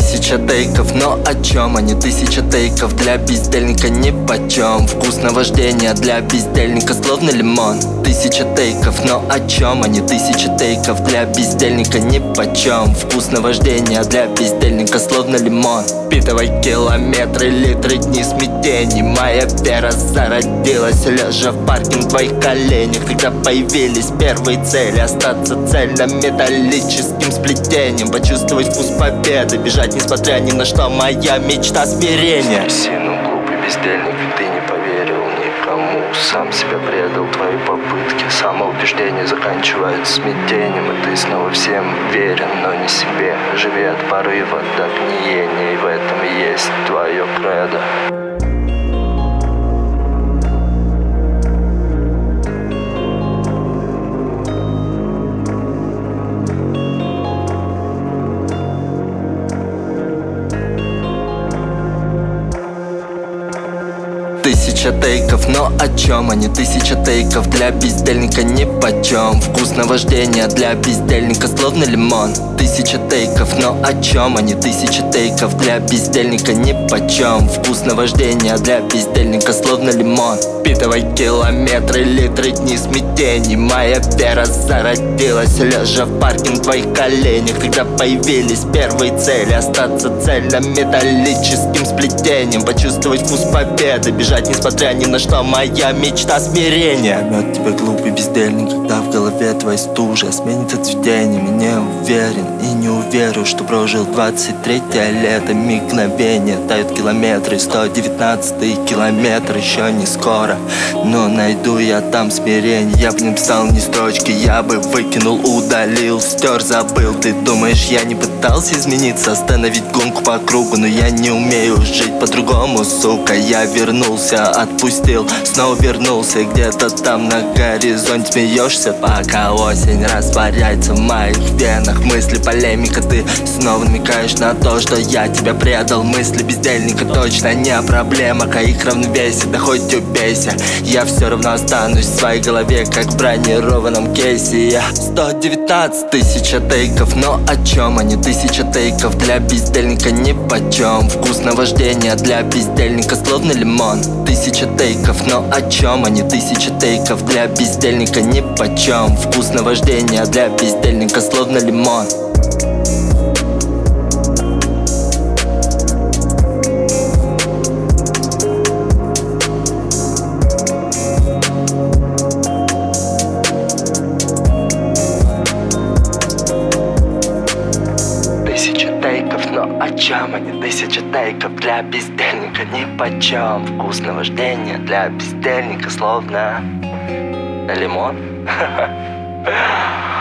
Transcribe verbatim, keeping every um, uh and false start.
Тысяча тейков, но о чем они? Тысяча тейков для бездельника нипочем. Вкус наваждения для бездельника словно лимон. Тысяча тейков, но о чем они? Тысяча тейков для бездельника нипочем. Вкус наваждения для бездельника словно лимон. Впитывай километры, литры, дни смятений. Моя вера зародилась, лежа в парке на твоих коленях. Когда появились первые цели, остаться цельно-металлическим сплетением. Почувствовать вкус победы, бежать несмотря ни на что. Моя мечта смирения. Сину глупый бездельник, ты не поверил никому. Сам себя предал, твои попытки самоубеждения заканчиваются смятением. И ты снова всем верен, но не себе. Живи от порыва до гниения, и в этом и есть твое кредо. Тысяча тейков, но о чем они? Тысяча тейков для бездельника нипочем. Вкус наваждения для бездельника словно лимон. Тысяча тейков, но о чем они? Тысяча тейков для бездельника нипочем. Вкус наваждения для бездельника словно лимон. Впитывай километры, литры, дни смятений. Моя вера зародилась, лежа в парке на твоих коленях. Когда появились первые цели, остаться цельно-металлическим сплетением. Почувствовать вкус победы, бежать несмотря ни на что. Моя мечта смирения. Поймет тебя глупый бездельник, когда в голове твоя стужа сменится цветением. Не уверен и не уверю, что прожил двадцать третье лето. Мгновение тают километры, сто девятнадцатый километр еще не скоро, но найду я там смирение. Я бы не писал ни строчки, я бы выкинул, удалил, стер, забыл. Ты думаешь, я не пытался измениться, остановить гонку по кругу? Но я не умею жить по-другому, сука. Я вернулся, отпустил, снова вернулся. Где-то там на горизонте смеешься, пока осень растворяется в моих венах. Мысли полемика, ты снова намекаешь на то, что я тебя предал. Мысли бездельника точно не о проблемах, а их равновесие. Да хоть убейся, я все равно останусь в своей голове, как в бронированном кейсе. Я сто девятнадцать тысяча тейков, но о чем они? Тысяча тейков для бездельника нипочем. Вкус наваждения для бездельника словно лимон. Тысяча тейков, но о чем они? Тысяча тейков для бездельника нипочем. Вкус наваждения для бездельника словно лимон. Тысяча тейков, но о чем они? Тысяча тейков для бездельника нипочем. Вкус наваждения для бездельника словно лимон.